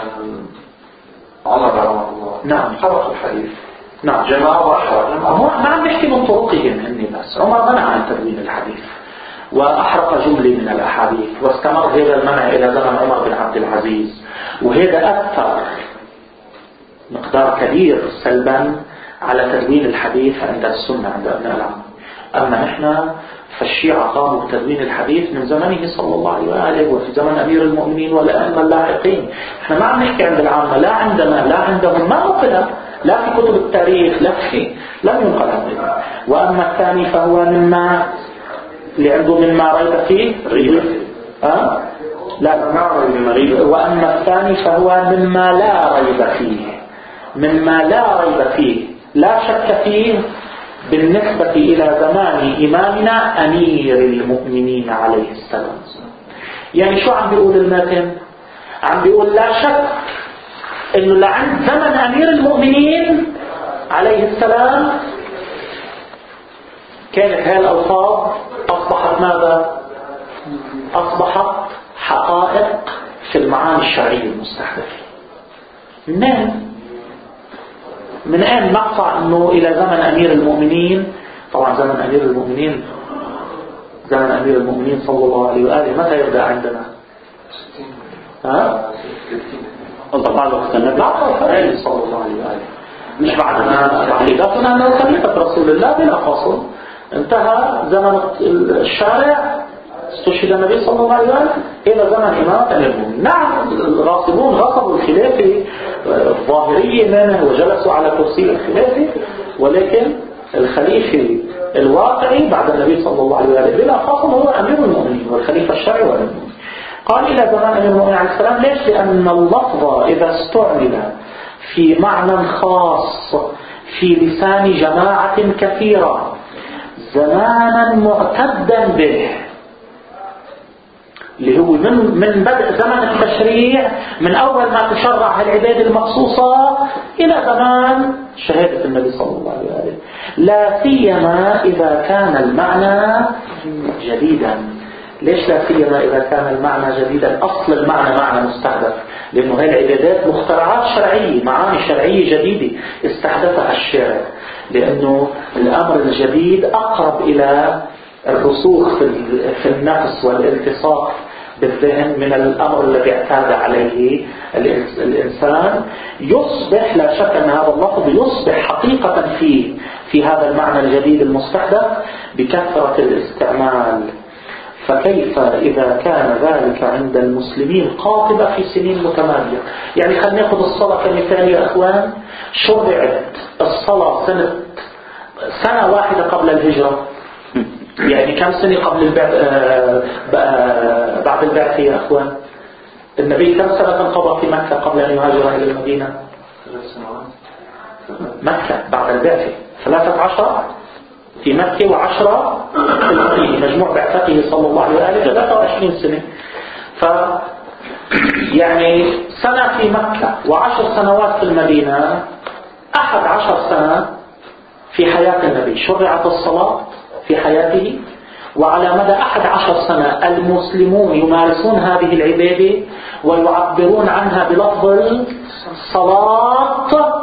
عمر رحمه الله. نعم حرق الحديث. نعم جماعة وأحرق. هو ما عم نحكي من طرقهم هني، بس عمر منع عن تدوين الحديث وأحرق جملة من الأحاديث، واستمر هذا المنع إلى زمن عمر بن عبد العزيز، وهذا أثر مقدار كبير سلبا على تدوين الحديث عند السنة عند أبناء العام. أما نحن فالشيعة قاموا بتدوين الحديث من زمنه صلى الله عليه وآله وفي زمن أمير المؤمنين والأئمة اللاحقين. احنا ما عم نحكي عند العامة، لا عندنا لا عندهم ما نقل لا في كتب التاريخ لا في لم ينقل عندنا. وأما الثاني فهو مما اللي عنده مما ريب فيه ريب أه؟ لا وأما الثاني فهو مما لا ريب فيه مما لا ريب فيه لا شك فيه بالنسبة إلى زمان إمامنا أمير المؤمنين عليه السلام. يعني شو عم بيقول المتن؟ عم بيقول لا شك إنه لعند زمن أمير المؤمنين عليه السلام كانت هذه الألفاظ أصبحت ماذا؟ أصبحت حقائق في المعاني الشرعية المستحدثة. منين؟ من أين نقطع أنه إلى زمن أمير المؤمنين؟ طبعا زمن أمير المؤمنين زمن أمير المؤمنين صلى الله عليه وآله متى يبدأ عندنا؟ ها؟ بعد وقت النبي صلى الله عليه وآله، مش بعدنا. عقيدتنا أنه خليفة رسول الله بلا فصل. انتهى زمن الشارع، استشهد النبي صلى الله عليه وآله إلى زمن إمامة أمير المؤمنين. نعم الغاصبون غصبوا الخلافة الظاهرية منه وجلسوا على كرسي الخلافة، ولكن الخليفة الواقعي بعد النبي صلى الله عليه وآله بلا فصل هو أمير المؤمنين والخليفة الشرعي والمؤمنين. قال إلى زمان أمير المؤمنين عليه السلام. ليش؟ لأن اللفظ إذا استعمل في معنى خاص في لسان جماعة كثيرة زمانا معتدا به، اللي هو من من بدء زمن التشريع، من أول ما تشرع العبادة المخصوصة إلى زمان شهادة النبي صلى الله عليه وآله، لا سيما إذا كان المعنى جديدا. ليش لا سيما إذا كان المعنى جديدا؟ أصل المعنى معنى مستحدث، لأنه هذه العبادات مخترعات شرعية، معاني شرعية جديدة استحدثها الشارع، لأنه الأمر الجديد أقرب إلى الرسوخ في النفس والالتصاق بالذهن من الأمر الذي اعتاد عليه الإنسان. يصبح لا شك أن هذا اللفظ يصبح حقيقة فيه في هذا المعنى الجديد المستحدث بكثرة الاستعمال. فكيف إذا كان ذلك عند المسلمين قاطبة في سنين متمادية؟ يعني خلينا نأخذ الصلاة كمثال يا أخوان. شرعت الصلاة سنة سنة واحدة قبل الهجرة، يعني كم سنة قبل البعث بعد البعث يا أخوان؟ النبي كم سنة قضى في مكة قبل أن يهاجر إلى المدينة؟ مكة بعد البعث ثلاثة عشر في مكة وعشرة في المدينة، مجموع بعثته صلى الله عليه وآله ثلاثة وعشرين سنة. ف يعني سنة في مكة وعشر سنوات في المدينة، أحد عشر سنة في حياة النبي شرعت الصلاة في حياته، وعلى مدى أحد عشر سنة المسلمون يمارسون هذه العبادة ويعبرون عنها بلفظ الصلاة،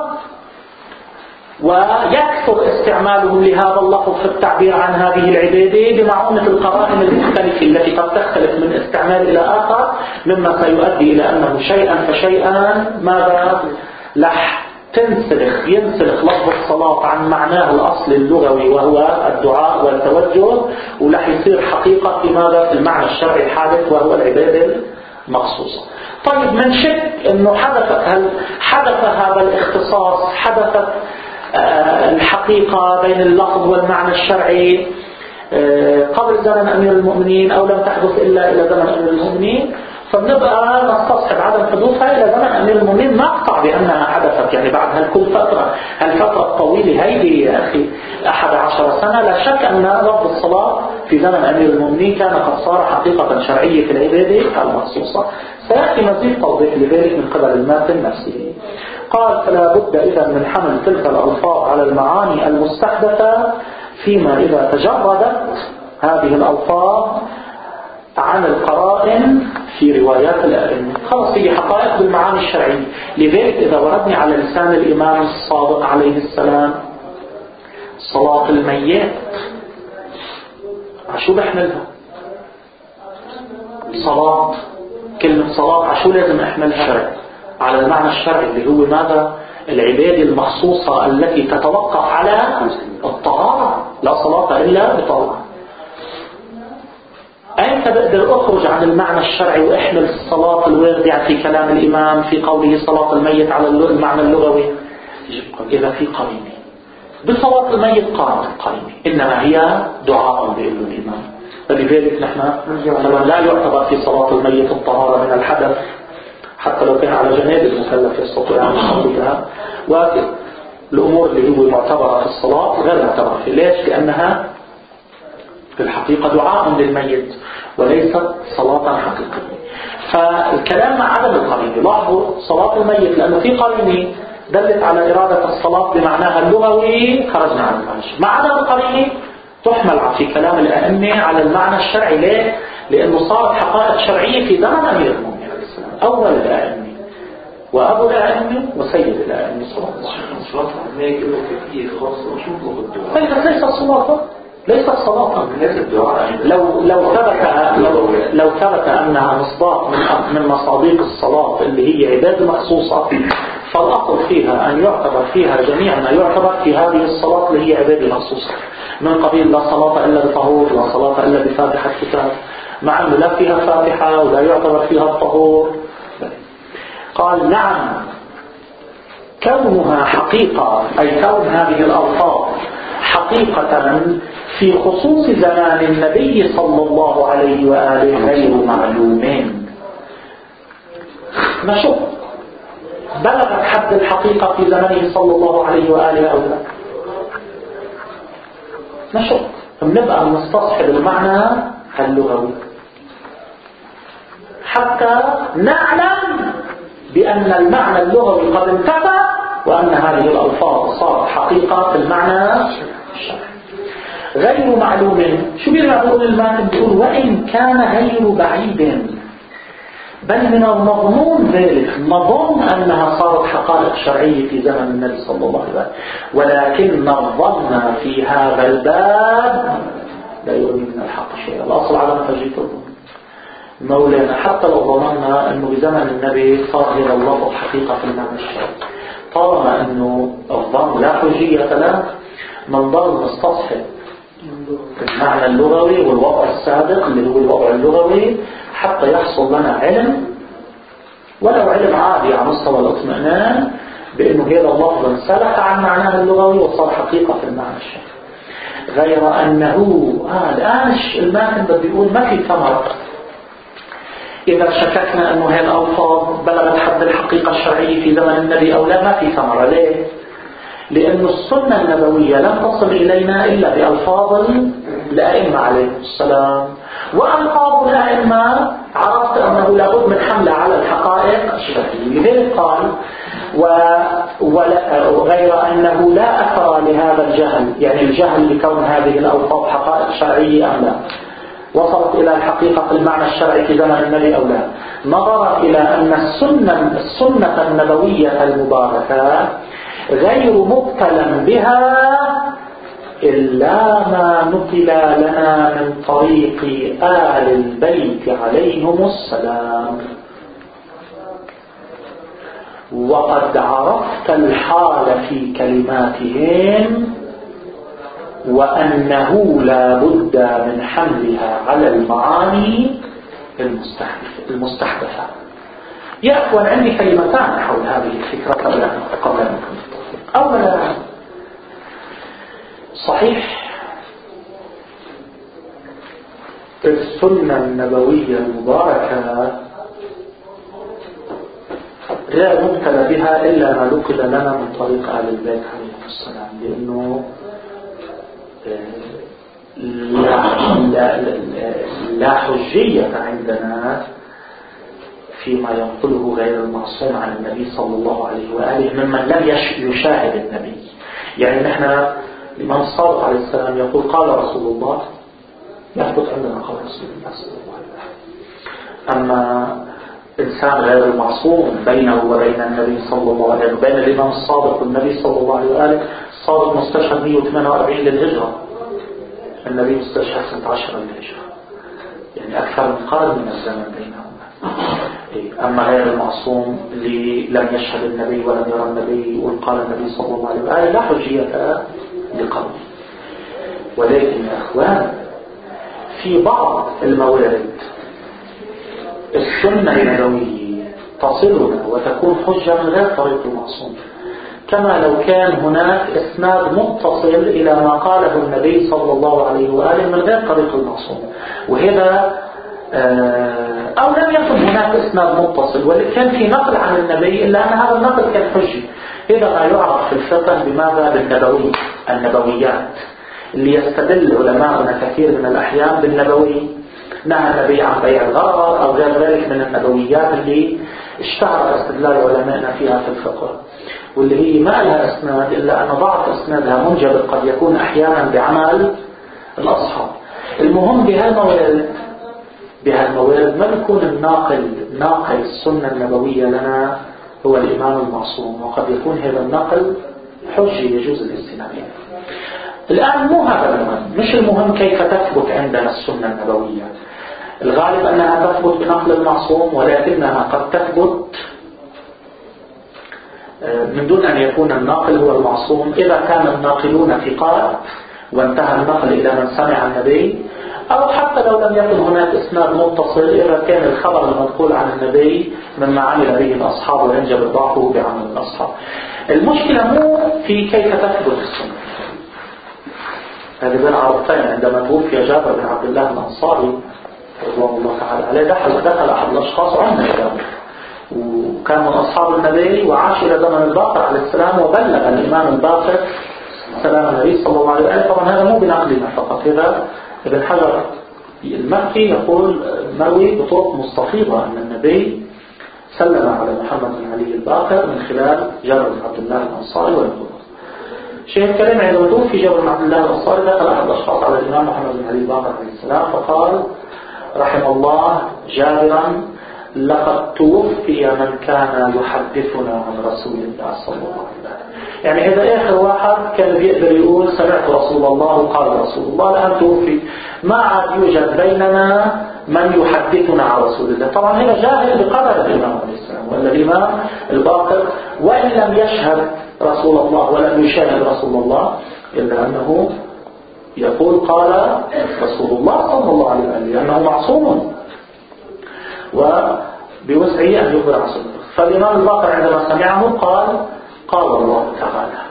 ويكثر استعمالهم لهذا اللفظ في التعبير عن هذه العبادة بمعونة القرائن المختلفة التي قد تختلف من استعمال إلى آخر، مما سيؤدي إلى أنه شيئا فشيئا ماذا لح تنسلخ ينسلخ لفظ الصلاة عن معناه الأصل اللغوي وهو الدعاء والتوجه، ولح يصير حقيقة في ماذا في المعنى الشرعي الحادث وهو العبادة المخصوصة. طيب من شك أنه حدثت هل حدث هذا الاختصاص، حدثت الحقيقة بين اللفظ والمعنى الشرعي قبل زمن أمير المؤمنين أو لم تحدث إلا إلى زمن أمير المؤمنين، فبنبقى نستصحب عدم حدوثها إلى زمن أمير المؤمنين، نقطع بأنها حدثت يعني بعد هالكل فترة هالفترة الطويلة هيدي يا أخي أحد عشر سنة. لا شك أن لفظ الصلاة في زمن أمير المؤمنين كان قد صار حقيقة شرعية في العبادة المخصوصة. سيأتي مزيد توضيح لذلك من قبل الماتن نفسه. قال فلا بد إذا من حمل تلك الألفاظ على المعاني المستحدثة فيما إذا تجردت هذه الألفاظ عن القرائن في روايات الأئمة. خلاص هي حقائق بالمعاني الشرعية. لذلك إذا وردني على لسان الإمام الصادق عليه السلام صلاة الميت، عشو بحملها؟ صلاة، كلمة صلاة عشو لازم أحملها؟ على المعنى الشرعي اللي هو ماذا؟ العبادة المخصوصة التي تتوقف على الطهارة، لا صلاة إلا بطهارة. أين بقدر أخرج عن المعنى الشرعي وأحمل الصلاة الواردة في كلام الإمام في قوله صلاة الميت على المعنى اللغوي؟ إذا في قرينة بصلاة الميت قامت القرينة، إنما هي دعاء بإذن الإمام. فلذلك نحن مثلا لا يعتبر في صلاة الميت الطهارة من الحدث حتى لو كان على جناب المكلف يستطيع أن يصليها، والأمور اللي هو معتبرة في الصلاة غير معتبرة في. ليش؟ لأنها في الحقيقة دعاء للميت وليست صلاة حقيقية. فالكلام مع عدم القرينة. لاحظوا صلاة الميت لأنه في قرينة دلت على إرادة الصلاة بمعناها اللغوي خرجنا عن المعنى. مع عدم القرينة تحمل في كلام الأئمة على المعنى الشرعي. ليه؟ لأنه صارت حقائق شرعية في زمن أمير المؤمنين عليه السلام، أول الأئمة وأبو الأئمة وسيد الأئمة صلى الله عليه وسلم. هيك له كيفية خاصة وشو بالدعاء؟ طيب ليست صلاة، ليست صلاة. لو لو ثبت لو لو ثبت أنها مصداق من من مصادق الصلاة اللي هي عبادة مخصوصة، فالأصل فيها أن يعتبر فيها جميع ما يعتبر في هذه الصلاة اللي هي عبادة مخصوصة، من قبيل لا صلاة إلا بطهور، لا صلاة إلا بفاتحة كتاب، مع أنه لا فيها فاتحة ولا يعتبر فيها الطهور. قال نعم، كونها حقيقة أي كون هذه الألفاظ حقيقة في خصوص زمان النبي صلى الله عليه وآله غير معلومين. نشوف بلغت حد الحقيقة في زمنه صلى الله عليه وآله أو لا. نشوف بنبقى نستصحب المعنى اللغوي حتى نعلم بأن المعنى اللغوي قد انتفى، وأن هذه الألفاظ صارت حقيقة في المعنى الشرعي. غير معلوم، شو بيقول الماتن؟ بيقول وإن كان غير بعيد، بل من المضمون ذلك نظن أنها صارت حقائق شرعية في زمن النبي صلى الله عليه وسلم، ولكن الظن في هذا الباب لا يغني من الحق شيئا. الأصل على مفاجئ الظن مولانا، حتى لو ظننا أنه بزمن النبي صار هذا اللفظ حقيقة في المعنى الشرعي، طالما أنه الظن لا حجية له، ننظر نستصحب المعنى اللغوي والوضع السابق اللي هو الوضع اللغوي حتى يحصل لنا علم، ولو علم عادي على مستوى الاطمئنان بأنه هذا اللفظ انسلخ عن معناه اللغوي وصار حقيقة في المعنى الشرعي. غير أنه آه الآن الماتن بده يقول ما في ثمرة إذا شككنا أنه هذه الألفاظ بلغت حد الحقيقة الشرعية في زمن النبي أو لا. ما في ثمرة. ليه؟ لأن السنة النبوية لم تصل إلينا إلا بألفاظ الأئمة عليهم السلام، وألفاظ الأئمة عرفت أنه لابد من حملة على الحقائق الشرعية. لذلك قال وغير أنه لا أثر لهذا الجهل، يعني الجهل لكون هذه الألفاظ حقائق شرعية أم لا، وصلت إلى الحقيقة في المعنى الشرعي في زمن النبي أو لا، نظرا إلى أن السنة, السنة النبوية المباركة غير مبتلى بها إلا ما نقل لنا من طريق آل البيت عليهم السلام. وقد عرفت الحال في كلماتهم وأنه لا بد من حملها على المعاني المستحدثة. يا أخوان عندي كلمتان حول هذه الفكرة قبل أن قبل أن نكمل. أولا، صحيح السنة النبوية المباركة لا مبتلى بها إلا ما نقل لنا من طريق آل البيت عليهم السلام، لأنه لا, لا, لا حجية عندنا فيما ينقله غير المعصوم عن النبي صلى الله عليه وآله ممن لم يشاهد النبي. يعني نحن الإمام الصادق عليه السلام يقول قال رسول الله، يثبت عندنا قال رسول الله صلى الله عليه وآله. أما إنسان غير المعصوم بينه وبين النبي صلى الله عليه وآله، بين الإمام الصادق والنبي صلى الله عليه وآله، الصادق مستشهد مئة وثمانية وأربعين للهجرة، النبي مستشهد ستة عشر للهجرة، يعني أكثر من قرن من الزمن بينهما. أما غير المعصوم اللي لم يشهد النبي ولم يرى النبي وقال النبي صلى الله عليه وآله لا حجية لقوله. ولكن يا أخوان في بعض الموارد السنة النبوية تصلنا وتكون حجة من غير طريق المعصوم، كما لو كان هناك إسناد متصل إلى ما قاله النبي صلى الله عليه وآله من غير طريق المعصوم، وهذا أو لم يكن هناك إسناد متصل ولكن في نقل عن النبي إلا أن هذا النقل كان حجي. هذا ما يعرف في الفقه بماذا؟ بالنبوي، النبويات، اللي يستدل علماؤنا كثير من الأحيان بالنبوي. نهى النبي عن بيع الغرر أو غير ذلك من النبويات اللي اشتهر استدلال علمائنا فيها في الفقه، واللي هي ما لها اسناد إلا أن ضعف اسنادها منجبر قد يكون أحيانا بعمل الأصحاب. المهم بهالموارد بهالموارد ما بيكون الناقل ناقل السنة النبوية لنا هو الإمام المعصوم، وقد يكون هذا النقل حجة يجوز الاستناد. الآن مو هذا المهم، مش المهم كيف تثبت عندنا السنة النبوية. الغالب أنها تثبت بنقل المعصوم، ولكنها قد تثبت من دون أن يكون الناقل هو المعصوم إذا كان الناقلون ثقات وانتهى النقل إلى من سمع النبي، أو حتى لو لم يكن هناك إسناد متصل إذا كان الخبر المنقول عن النبي مما عمل به الأصحاب وينجب ضعفه بعمل الأصحاب. المشكلة مو في كيف تثبت السنة. هذه بين عرضتين. عندما توفي جابر بن عبد الله الأنصاري رضوان الله تعالى عليه دخل دخل أحد الأشخاص عنا جابر، وكان من أصحاب النبي وعاش إلى زمن الباقر عليه السلام، وبلغ الإمام الباقر سلام النبي صلى الله عليه وسلم. طبعا هذا مو بنقلنا فقط، هذا ابن حجر المكي يقول مروي بطرق مستفيضة أن النبي سلم على محمد بن علي الباقر من خلال جابر بن عبد الله الأنصاري والنبوة. شيخ الكريم عندما توفي جابر بن عبد الله الأنصاري دخل أحد الأشخاص على الإمام محمد بن علي الباقر عليه السلام فقال: رحم الله جابرا، لقد توفي من كان يحدثنا عن رسول الله صلى الله عليه وسلم. يعني إذا آخر واحد كان بيقدر يقول سمعت رسول الله وقال رسول الله، الآن توفي، ما عاد يوجد بيننا من يحدثنا عن رسول الله. طبعا هنا جاهل بقدر الإمام عليه السلام، وأن الإمام الباقر وإن لم يشهد رسول الله ولم يشاهد رسول الله إلا أنه يقول قال رسول الله صلى الله عليه وسلم، لأنه معصوم وبوسعه أن يخبر عن سنته. فالإمام الباقر عندما سمعه قال قال الله تعالى،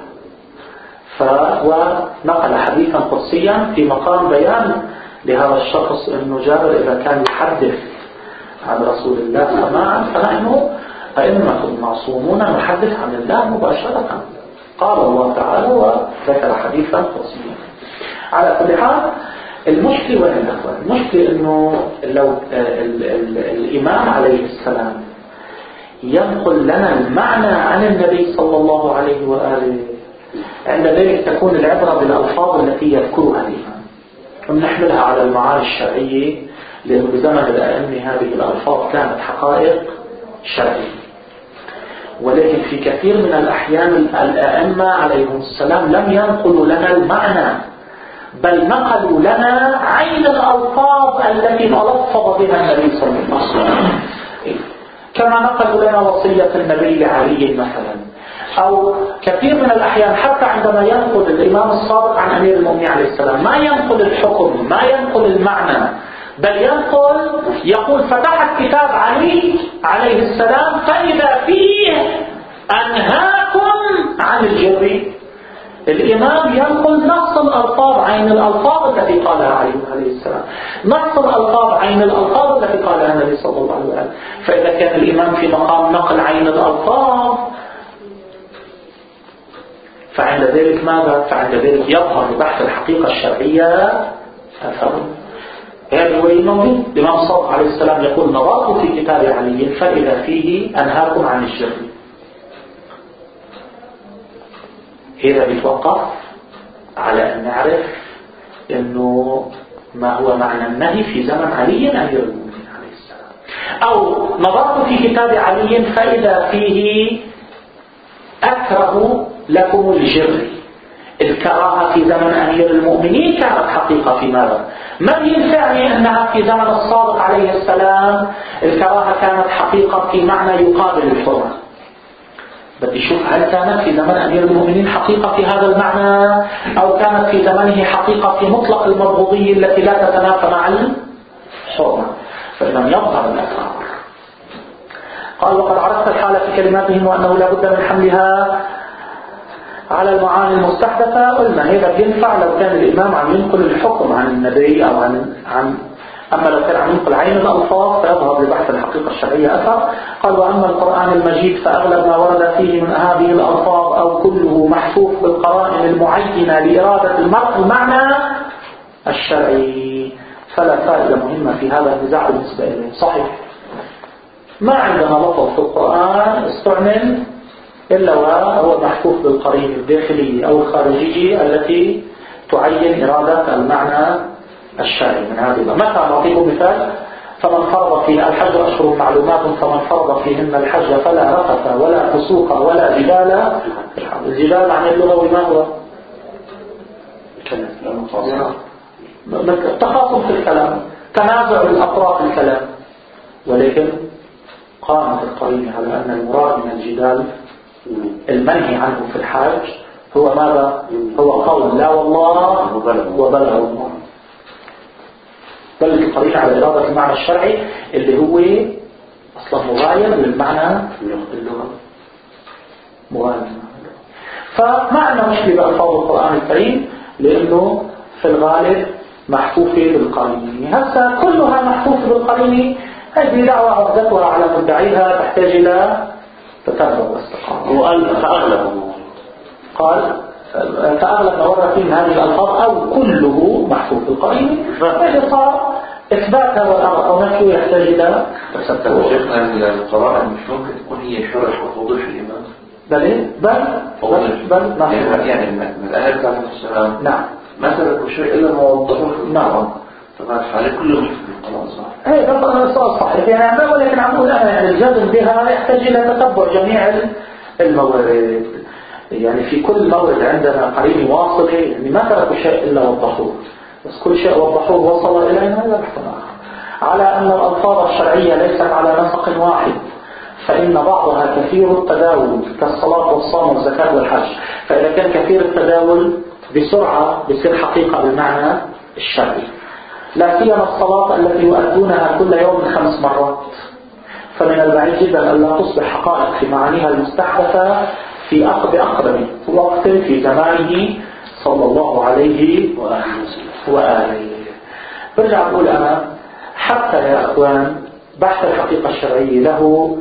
فنقل حديثا قدسيا في مقام بيان لهذا الشخص أنه جابر إذا كان يحدث عن رسول الله سماعا فنحن أئمة معصومون نحدث عن الله مباشرة. قال الله تعالى وذكر حديثا قدسيا. على كل حال المشكلة وين الأخوة؟ المشكلة أنه لو ال ال الإمام عليه السلام ينقل لنا المعنى عن النبي صلى الله عليه وآله، عند ذلك تكون العبرة بالألفاظ التي يذكرها الإمام ونحملها على المعاني الشرعية، لأنه بزمن الأئمة هذه الألفاظ كانت حقائق شرعية. ولكن في كثير من الأحيان الأئمة عليهم السلام لم ينقلوا لنا المعنى، بل نقلوا لنا عين الألفاظ التي تلفظ بها النبي صلى الله عليه وسلم، كما نقلوا لنا وصية النبي لعلي مثلا. أو كثير من الأحيان حتى عندما ينقل الإمام الصادق عن أمير المؤمنين عليه السلام ما ينقل الحكم، ما ينقل المعنى، بل ينقل يقول فتحت كتاب علي عليه السلام فإذا فيه أنهاكم عن الجر. الإمام ينقل نص الألفاظ عين الألفاظ التي قالها علي عليه السلام، نص الألفاظ عين الألفاظ التي قالها النبي صلى الله عليه وسلم. فإذا كان الإمام في مقام نقل عين الألفاظ فعند ذلك ماذا؟ فعند ذلك يظهر بحث الحقيقة الشرعية أثر. هذا هو الموجود. الإمام الصادق عليه السلام يقول نظرت في كتاب علي فإذا فيه أنهاكم عن الجر. هذا بيتوقف على أن نعرف أنه ما هو معنى النهي في زمن علي أمير المؤمنين عليه السلام. أو نظرت في كتاب علي فإذا فيه أكره لكم الجر. الكراهة في زمن أمير المؤمنين كانت حقيقة في ماذا؟ ما ينفعني أنها في زمن الصادق عليه السلام الكراهة كانت حقيقة في معنى يقابل الحرمة. بدي شوف هل كانت في زمن أمير المؤمنين حقيقة في هذا المعنى، أو كانت في زمنه حقيقة في مطلق المبغوضية التي لا تتنافى مع الحرمة. فإذا يظهر الأثار. قال وقد عرفت الحالة في كلماتهم وأنه لا بد من حملها على المعاني المستحدثة. قلنا هذا بينفع لو كان الإمام عم ينقل الحكم عن النبي أو عن عن أما لو كان عم ينقل عين الألفاظ فيظهر لبحث الحقيقة الشرعية أثر. قال وأما القرآن المجيد فأغلب ما ورد فيه من هذه الألفاظ أو كله محفوف بالقرائن المعينة لإرادة المرء المعنى الشرعي، فلا فائدة مهمة في هذا النزاع بالنسبة إليه. صحيح ما عندنا لفظ في القرآن استعمل إلا وهو محفوف بالقرين الداخلية أو الخارجية التي تعين إرادة المعنى الشرعي من هذه. مثلا أعطيكم مثال: فمن فرض فيه الحج أشهر معلومات فمن فرض فيهن الحج فلا رفث ولا فسوق ولا جدال. الجدال عن اللغوي ما هو؟ تخاصم في الكلام، تنازع الأطراف الكلام، ولكن قامت القرينة على أن المراد من الجدال المنهي عنه في الحاج هو ماذا؟ هو قول لا والله وبلغ الله. بل القرينة على إرادة المعنى الشرعي اللي هو أصلا مغاير للمعنى اللغوي، مغاير. فما عندنا مشكلة بألفاظ القرآن الكريم لأنه في الغالب محفوفة بالقرينة. هسه كلها محفوفة بالقرينة، هذه دعوة عقدتها على مدعيها تحتاج إلى تتبع واستقامة. وقال فأغلب قال فأغلب ما ورد فيه من هذه الألفاظ أو كله محفوظ بالقرينة، فإذا صار إثباتها أو نفيه يحتاج إلى تسبب. شيخنا القرائن مش ممكن تكون هي شرح وتوضيح الإمام؟ بل بل بل بل نعم. يعني من الآية بتاعت السلام نعم ما سبب شيء إلا ما وضحوه في نعم. طبعا حالي كله محفوظ بالقرآن صح؟ إيه ده الصوت صحيح يعني، ولكن عم أقول أنا يعني الجزم بها يحتاج إلى تتبع جميع الموارد. يعني في كل مورد عندنا قرينة واصلة، يعني ما تركوا شيء إلا وضحوه، بس كل شيء وضحوه وصل إلينا هذا بحث آخر. على أن الألفاظ الشرعية ليست على نسق واحد، فإن بعضها كثير التداول كالصلاة والصوم والزكاة والحج، فإذا كان كثير التداول بسرعة بيصير حقيقة بالمعنى الشرعي. لا سيما الصلاة التي يؤدونها كل يوم خمس مرات، فمن البعيد جدا أن لا تصبح حقائق في معانيها المستحدثة في أقرب أقرب وقت في زمانه صلى الله عليه وآله. برجع أقول أنا حتى يا أخوان بحث الحقيقة الشرعية له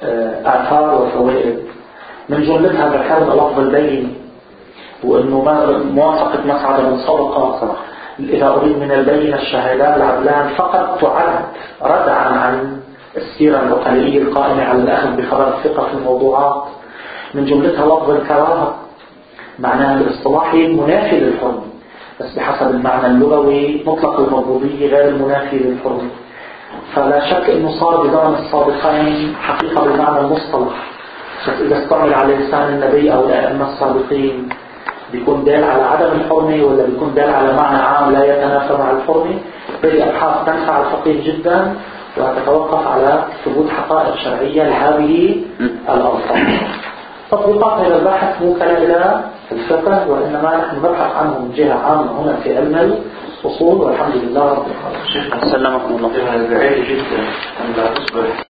آثار وفوائد، من جملتها ذكرنا لفظ البين، وأنه موافقة مسعد بن صدقة إذا أريد من البين الشهادان العدلان فقط تعد ردعا عن السيرة الوقائية القائمة على الأخذ بخبر الثقة في الموضوعات. من جملتها لفظ الكراهة، معناها الاصطلاحي منافي للحرمة، بس بحسب المعنى اللغوي مطلق المضبوطية غير المنافي للحرمة. فلا شك أنه صار بزمن السابقين حقيقة بالمعنى المصطلح، بس إذا استعمل على لسان النبي أو الأئمة السابقين بيكون دال على عدم الحرمة ولا بيكون دال على معنى عام لا يتنافى مع الحرمة. هذه أبحاث تنفع الفقيه جدا وتتوقف على ثبوت حقائق شرعية لهذه الألفاظ. تطبيقات هذا البحث مو كلا إلى الفقه، وإنما نحن نبحث عنه من جهة عامة هنا في علم الأصول، والحمد لله رب العالمين. سلمكم الله. بعيد جدا أن لا تصبح